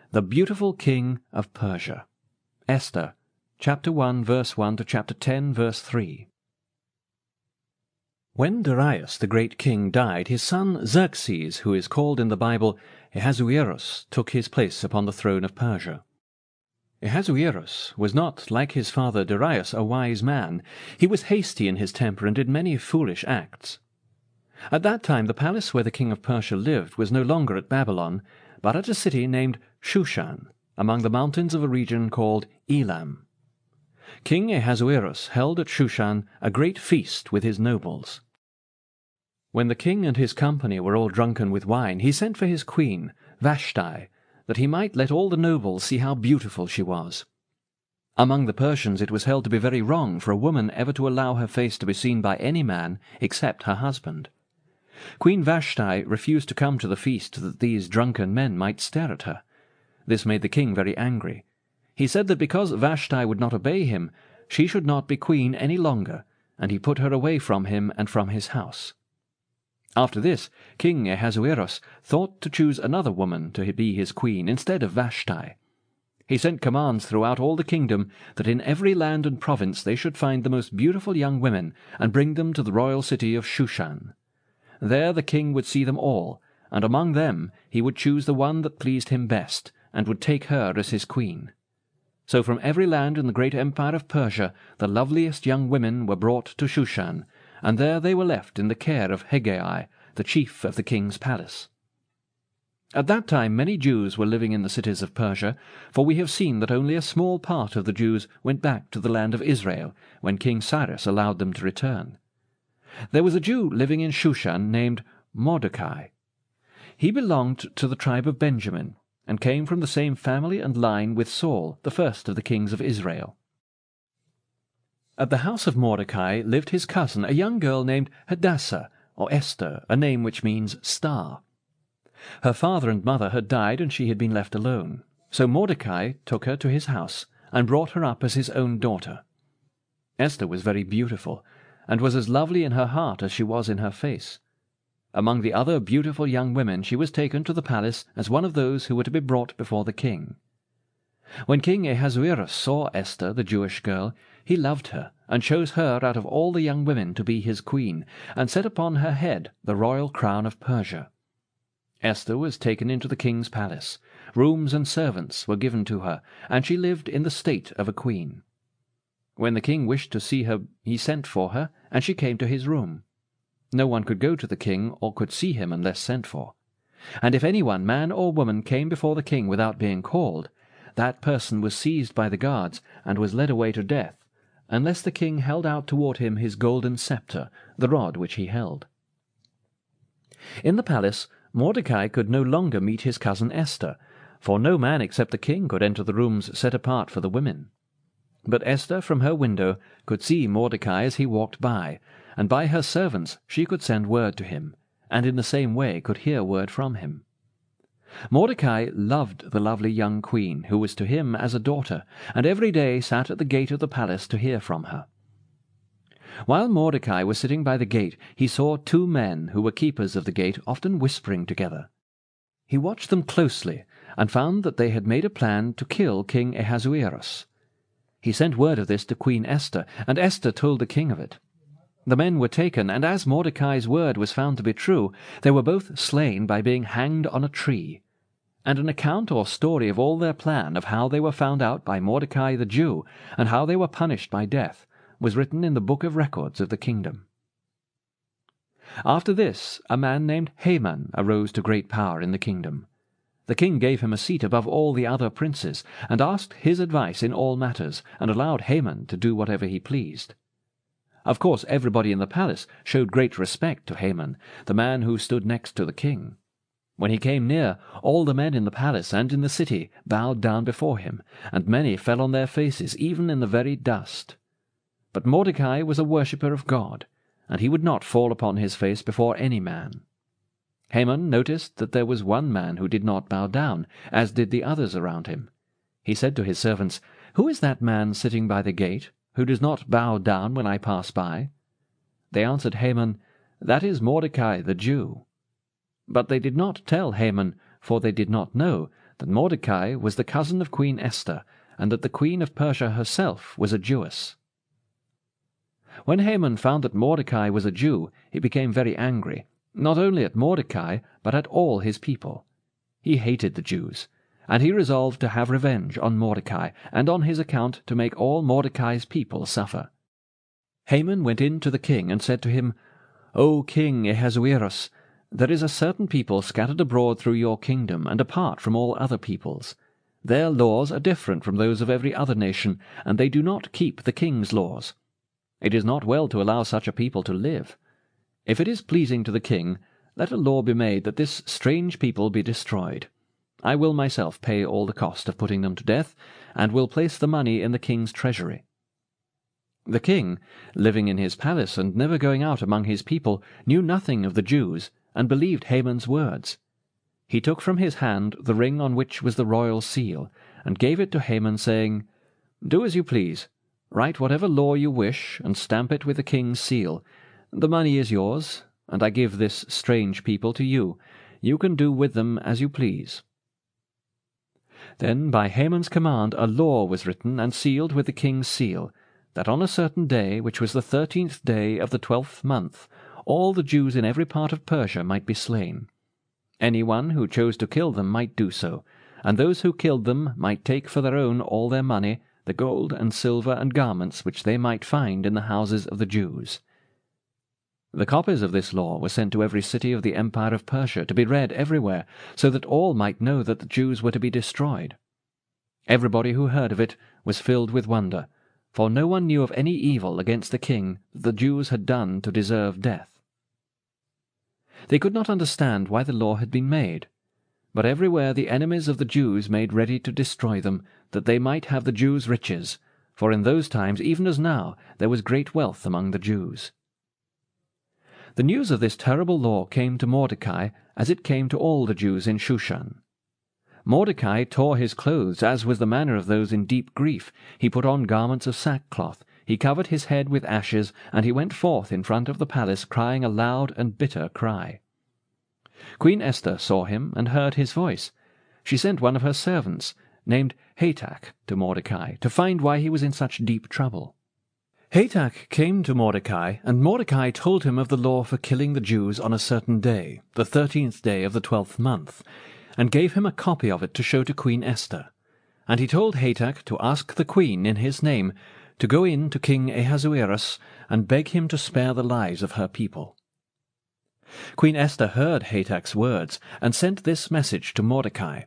The beautiful king of Persia. Esther, chapter 1, verse 1 to chapter 10, verse 3. When Darius the great king died, his son Xerxes, who is called in the Bible Ahasuerus, took his place upon the throne of Persia. Ahasuerus was not, like his father Darius, a wise man. He was hasty in his temper and did many foolish acts. At that time the palace where the king of Persia lived was no longer at Babylon, but at a city named Shushan, among the mountains of a region called Elam. King Ahasuerus held at Shushan a great feast with his nobles. When the king and his company were all drunken with wine, he sent for his queen, Vashti, that he might let all the nobles see how beautiful she was. Among the Persians it was held to be very wrong for a woman ever to allow her face to be seen by any man except her husband. Queen Vashti refused to come to the feast that these drunken men might stare at her. This made the king very angry. He said that because Vashti would not obey him, she should not be queen any longer, and he put her away from him and from his house. After this, King Ahasuerus thought to choose another woman to be his queen instead of Vashti. He sent commands throughout all the kingdom that in every land and province they should find the most beautiful young women and bring them to the royal city of Shushan. There the king would see them all, and among them he would choose the one that pleased him best, and would take her as his queen. So from every land in the great empire of Persia the loveliest young women were brought to Shushan, and there they were left in the care of Hegai, the chief of the king's palace. At that time many Jews were living in the cities of Persia, for we have seen that only a small part of the Jews went back to the land of Israel when King Cyrus allowed them to return. There was a Jew living in Shushan named Mordecai. He belonged to the tribe of Benjamin, and came from the same family and line with Saul, the first of the kings of Israel. At the house of Mordecai lived his cousin, a young girl named Hadassah, or Esther, a name which means star. Her father and mother had died, and she had been left alone. So Mordecai took her to his house, and brought her up as his own daughter. Esther was very beautiful, and was as lovely in her heart as she was in her face. Among the other beautiful young women she was taken to the palace as one of those who were to be brought before the king. When King Ahasuerus saw Esther, the Jewish girl, he loved her, and chose her out of all the young women to be his queen, and set upon her head the royal crown of Persia. Esther was taken into the king's palace. Rooms and servants were given to her, and she lived in the state of a queen. When the king wished to see her, he sent for her, and she came to his room. No one could go to the king or could see him unless sent for. And if anyone, man or woman, came before the king without being called, that person was seized by the guards and was led away to death, unless the king held out toward him his golden scepter, the rod which he held. In the palace, Mordecai could no longer meet his cousin Esther, for no man except the king could enter the rooms set apart for the women. But Esther from her window could see Mordecai as he walked by, and by her servants she could send word to him, and in the same way could hear word from him. Mordecai loved the lovely young queen, who was to him as a daughter, and every day sat at the gate of the palace to hear from her. While Mordecai was sitting by the gate, he saw two men who were keepers of the gate often whispering together. He watched them closely, and found that they had made a plan to kill King Ahasuerus. He sent word of this to Queen Esther, and Esther told the king of it. The men were taken, and as Mordecai's word was found to be true, they were both slain by being hanged on a tree. And an account or story of all their plan, of how they were found out by Mordecai the Jew, and how they were punished by death, was written in the book of records of the kingdom. After this, a man named Haman arose to great power in the kingdom. The king gave him a seat above all the other princes, and asked his advice in all matters, and allowed Haman to do whatever he pleased. Of course, everybody in the palace showed great respect to Haman, the man who stood next to the king. When he came near, all the men in the palace and in the city bowed down before him, and many fell on their faces, even in the very dust. But Mordecai was a worshipper of God, and he would not fall upon his face before any man. Haman noticed that there was one man who did not bow down, as did the others around him. He said to his servants, "Who is that man sitting by the gate, who does not bow down when I pass by?" They answered Haman, "That is Mordecai the Jew." But they did not tell Haman, for they did not know that Mordecai was the cousin of Queen Esther, and that the Queen of Persia herself was a Jewess. When Haman found that Mordecai was a Jew, he became very angry, not only at Mordecai, but at all his people. He hated the Jews, and he resolved to have revenge on Mordecai, and on his account to make all Mordecai's people suffer. Haman went in to the king and said to him, O King Ahasuerus, there is a certain people scattered abroad through your kingdom, and apart from all other peoples. Their laws are different from those of every other nation, and they do not keep the king's laws. It is not well to allow such a people to live. If it is pleasing to the king, let a law be made that this strange people be destroyed. I will myself pay all the cost of putting them to death, and will place the money in the king's treasury. The king, living in his palace and never going out among his people, knew nothing of the Jews, and believed Haman's words. He took from his hand the ring on which was the royal seal, and gave it to Haman, saying, Do as you please. Write whatever law you wish, and stamp it with the king's seal. The money is yours, and I give this strange people to you. You can do with them as you please. Then by Haman's command a law was written and sealed with the king's seal, that on a certain day, which was the 13th day of the 12th month, all the Jews in every part of Persia might be slain. Anyone who chose to kill them might do so, and those who killed them might take for their own all their money, the gold and silver and garments which they might find in the houses of the Jews. The copies of this law were sent to every city of the empire of Persia to be read everywhere, so that all might know that the Jews were to be destroyed. Everybody who heard of it was filled with wonder, for no one knew of any evil against the king that the Jews had done to deserve death. They could not understand why the law had been made, but everywhere the enemies of the Jews made ready to destroy them, that they might have the Jews' riches, for in those times, even as now, there was great wealth among the Jews. The news of this terrible law came to Mordecai, as it came to all the Jews in Shushan. Mordecai tore his clothes, as was the manner of those in deep grief. He put on garments of sackcloth, he covered his head with ashes, and he went forth in front of the palace, crying a loud and bitter cry. Queen Esther saw him and heard his voice. She sent one of her servants, named Hatach, to Mordecai, to find why he was in such deep trouble. Hatach came to Mordecai, and Mordecai told him of the law for killing the Jews on a certain day, the 13th day of the 12th month, and gave him a copy of it to show to Queen Esther. And he told Hatach to ask the queen in his name to go in to King Ahasuerus and beg him to spare the lives of her people. Queen Esther heard Hatach's words, and sent this message to Mordecai.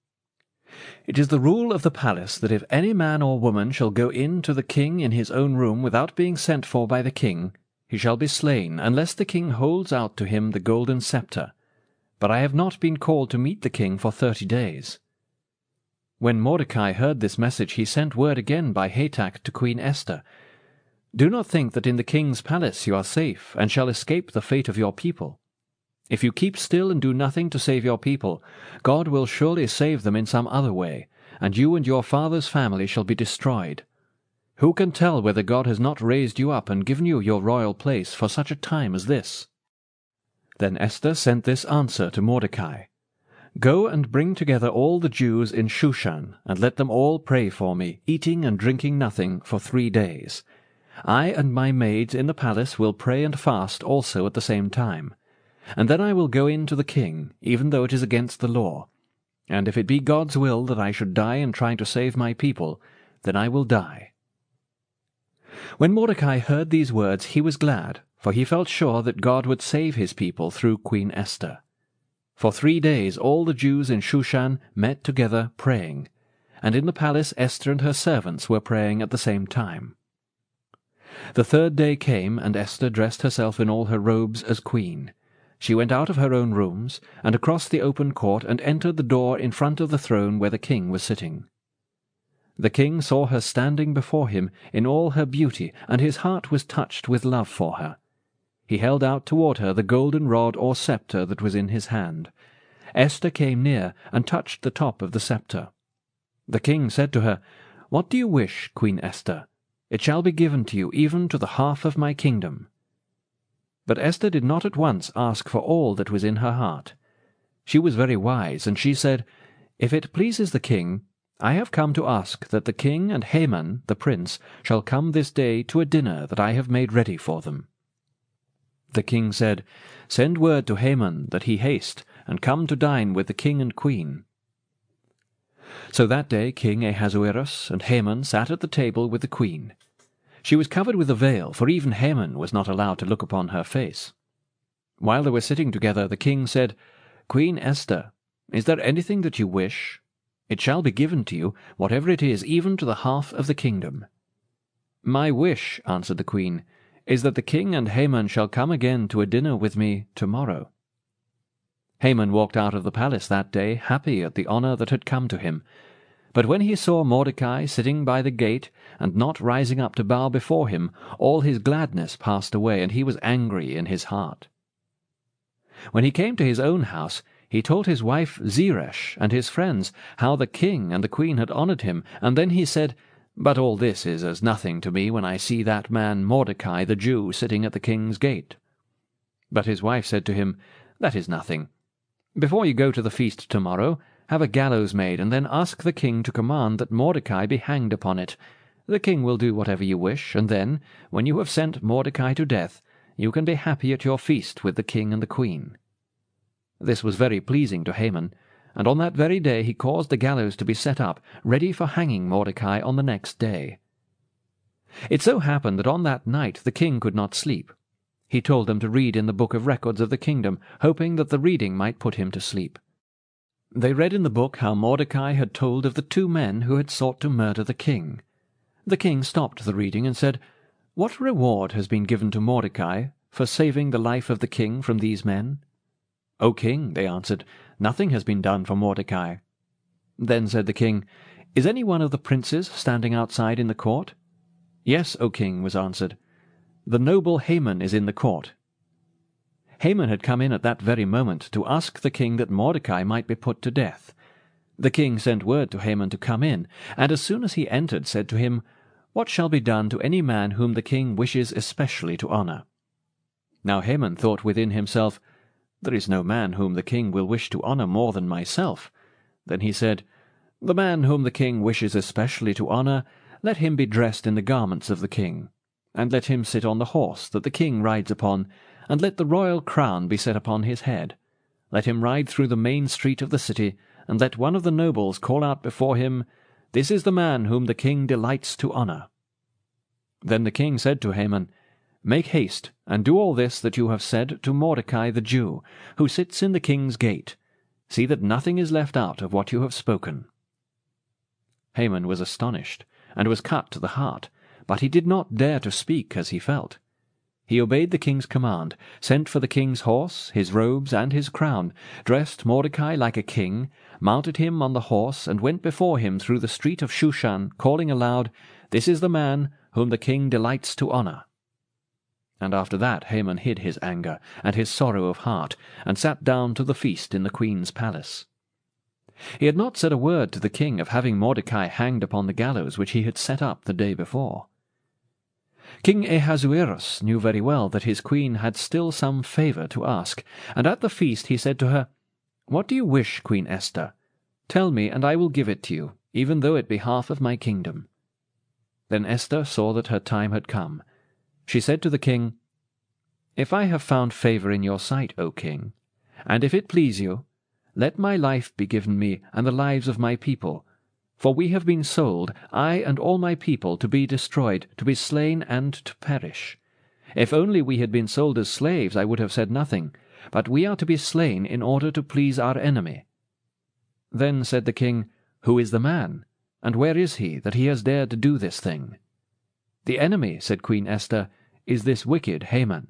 It is the rule of the palace that if any man or woman shall go in to the king in his own room without being sent for by the king, he shall be slain, unless the king holds out to him the golden scepter. But I have not been called to meet the king for 30 days. When Mordecai heard this message, he sent word again by Hatach to Queen Esther, Do not think that in the king's palace you are safe, and shall escape the fate of your people. If you keep still and do nothing to save your people, God will surely save them in some other way, and you and your father's family shall be destroyed. Who can tell whether God has not raised you up and given you your royal place for such a time as this? Then Esther sent this answer to Mordecai, Go and bring together all the Jews in Shushan, and let them all pray for me, eating and drinking nothing, for 3 days. I and my maids in the palace will pray and fast also at the same time. And then I will go in to the king, even though it is against the law. And if it be God's will that I should die in trying to save my people, then I will die. When Mordecai heard these words, he was glad, for he felt sure that God would save his people through Queen Esther. For 3 days all the Jews in Shushan met together praying, and in the palace Esther and her servants were praying at the same time. The 3rd day came, and Esther dressed herself in all her robes as queen. She went out of her own rooms, and across the open court, and entered the door in front of the throne where the king was sitting. The king saw her standing before him in all her beauty, and his heart was touched with love for her. He held out toward her the golden rod or scepter that was in his hand. Esther came near, and touched the top of the scepter. The king said to her, What do you wish, Queen Esther? It shall be given to you, even to the half of my kingdom. But Esther did not at once ask for all that was in her heart. She was very wise, and she said, If it pleases the king, I have come to ask that the king and Haman the prince shall come this day to a dinner that I have made ready for them. The king said, Send word to Haman that he haste, and come to dine with the king and queen. So that day King Ahasuerus and Haman sat at the table with the queen. She was covered with a veil, for even Haman was not allowed to look upon her face. While they were sitting together, the king said, Queen Esther, is there anything that you wish? It shall be given to you, whatever it is, even to the half of the kingdom. My wish, answered the queen, is that the king and Haman shall come again to a dinner with me tomorrow. Haman walked out of the palace that day, happy at the honor that had come to him. But when he saw Mordecai sitting by the gate, and not rising up to bow before him, all his gladness passed away, and he was angry in his heart. When he came to his own house, he told his wife Zeresh and his friends how the king and the queen had honored him, and then he said, But all this is as nothing to me when I see that man Mordecai the Jew sitting at the king's gate. But his wife said to him, That is nothing. Before you go to the feast tomorrow, have a gallows made, and then ask the king to command that Mordecai be hanged upon it. The king will do whatever you wish, and then, when you have sent Mordecai to death, you can be happy at your feast with the king and the queen. This was very pleasing to Haman, and on that very day he caused the gallows to be set up, ready for hanging Mordecai on the next day. It so happened that on that night the king could not sleep. He told them to read in the book of records of the kingdom, hoping that the reading might put him to sleep. They read in the book how Mordecai had told of the 2 men who had sought to murder the king. The king stopped the reading and said, What reward has been given to Mordecai for saving the life of the king from these men? O king, they answered, nothing has been done for Mordecai. Then said the king, Is any one of the princes standing outside in the court? Yes, O king, was answered. The noble Haman is in the court. Haman had come in at that very moment to ask the king that Mordecai might be put to death. The king sent word to Haman to come in, and as soon as he entered said to him, What shall be done to any man whom the king wishes especially to honor? Now Haman thought within himself, There is no man whom the king will wish to honor more than myself. Then he said, The man whom the king wishes especially to honor, let him be dressed in the garments of the king, and let him sit on the horse that the king rides upon, and let the royal crown be set upon his head. Let him ride through the main street of the city, and let one of the nobles call out before him, This is the man whom the king delights to honor. Then the king said to Haman, Make haste, and do all this that you have said to Mordecai the Jew, who sits in the king's gate. See that nothing is left out of what you have spoken. Haman was astonished, and was cut to the heart, but he did not dare to speak as he felt. He obeyed the king's command, sent for the king's horse, his robes, and his crown, dressed Mordecai like a king, mounted him on the horse, and went before him through the street of Shushan, calling aloud, This is the man whom the king delights to honor. And after that Haman hid his anger and his sorrow of heart, and sat down to the feast in the queen's palace. He had not said a word to the king of having Mordecai hanged upon the gallows which he had set up the day before. King Ahasuerus knew very well that his queen had still some favor to ask, and at the feast he said to her, What do you wish, Queen Esther? Tell me, and I will give it to you, even though it be half of my kingdom. Then Esther saw that her time had come. She said to the king, If I have found favor in your sight, O king, and if it please you, let my life be given me and the lives of my people, for we have been sold, I and all my people, to be destroyed, to be slain, and to perish. If only we had been sold as slaves, I would have said nothing, but we are to be slain in order to please our enemy. Then said the king, Who is the man, and where is he, that he has dared to do this thing? The enemy, said Queen Esther, is this wicked Haman.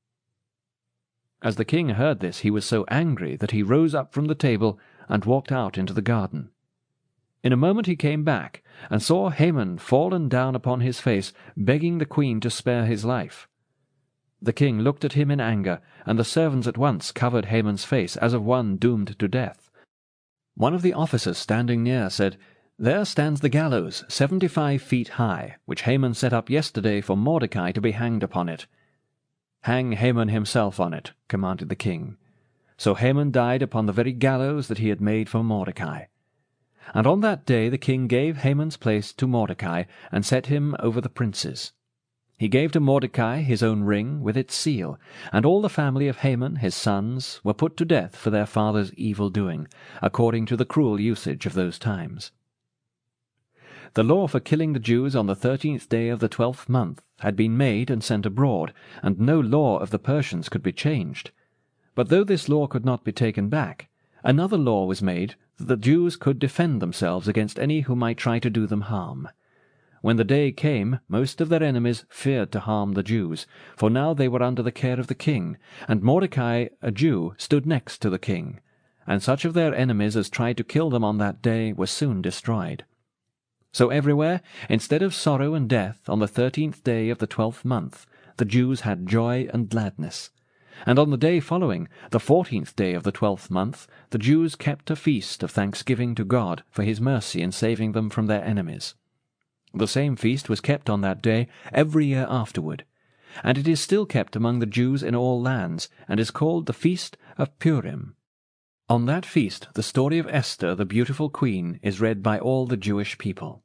As the king heard this, he was so angry that he rose up from the table and walked out into the garden. In a moment he came back, and saw Haman fallen down upon his face, begging the queen to spare his life. The king looked at him in anger, and the servants at once covered Haman's face, as of one doomed to death. One of the officers standing near said, There stands the gallows, 75 feet high, which Haman set up yesterday for Mordecai to be hanged upon it. Hang Haman himself on it, commanded the king. So Haman died upon the very gallows that he had made for Mordecai. And on that day the king gave Haman's place to Mordecai, and set him over the princes. He gave to Mordecai his own ring with its seal, and all the family of Haman his sons were put to death for their father's evil doing, according to the cruel usage of those times. The law for killing the Jews on the 13th day of the 12th month had been made and sent abroad, and no law of the Persians could be changed. But though this law could not be taken back, another law was made that the Jews could defend themselves against any who might try to do them harm. When the day came, most of their enemies feared to harm the Jews, for now they were under the care of the king, and Mordecai, a Jew, stood next to the king. And such of their enemies as tried to kill them on that day were soon destroyed. So everywhere, instead of sorrow and death on the 13th day of the 12th month, the Jews had joy and gladness. And on the day following, the 14th day of the 12th month, the Jews kept a feast of thanksgiving to God for his mercy in saving them from their enemies. The same feast was kept on that day every year afterward, and it is still kept among the Jews in all lands, and is called the Feast of Purim. On that feast the story of Esther, the beautiful queen, is read by all the Jewish people.